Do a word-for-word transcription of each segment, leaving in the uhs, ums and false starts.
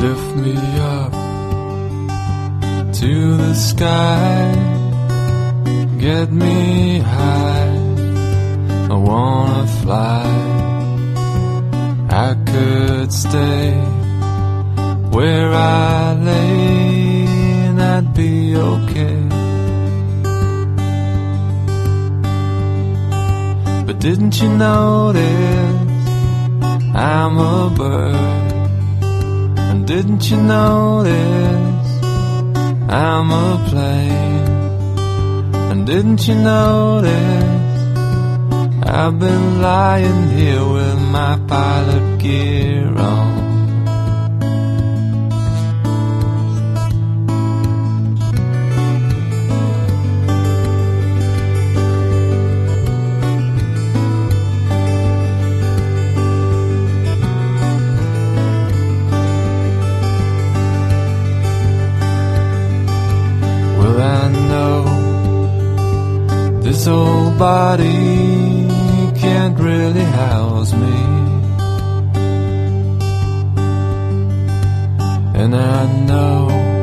lift me up to the sky, get me high, I wanna fly. I could stay where I lay and I'd be okay. But didn't you notice I'm a bird? And didn't you notice I'm a plane? And didn't you notice I've been lying here with my pilot gear on? Well, I know this old body can't really house me, and I know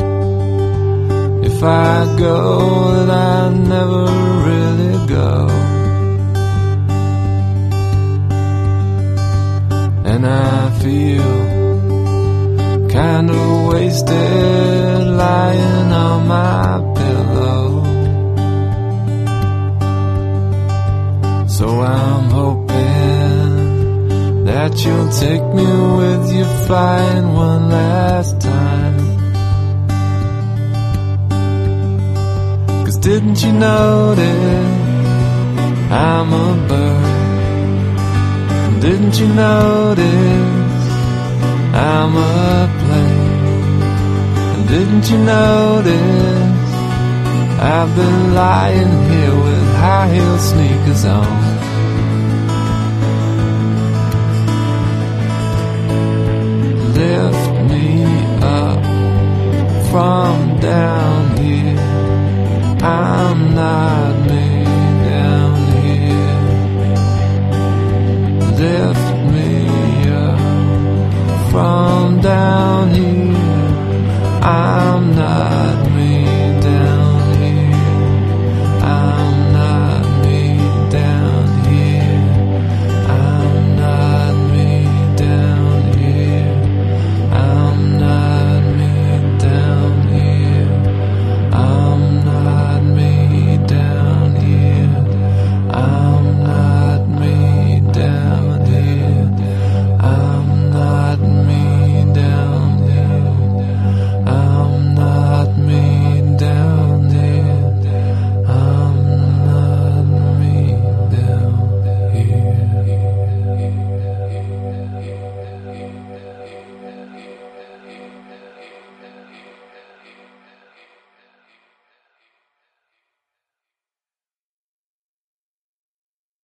if I go that I never really go. And I feel kind of wasted lying on my pillow. So I'm hoping that you'll take me with you flying one last time. 'Cause didn't you notice I'm a bird? Didn't you notice I'm a plane? And didn't you notice I've been lying here with high heel sneakers on?